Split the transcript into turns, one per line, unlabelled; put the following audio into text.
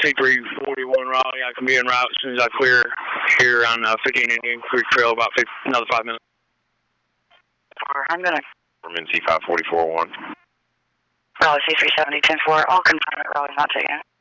C341 Raleigh. I can be en route as soon as I clear here on 15 Indian Creek Trail, about another 5 minutes.
I'm going to...
From NC 544-1.
Raleigh C370, 10-4. I'll confirm it. Raleigh's not taking it.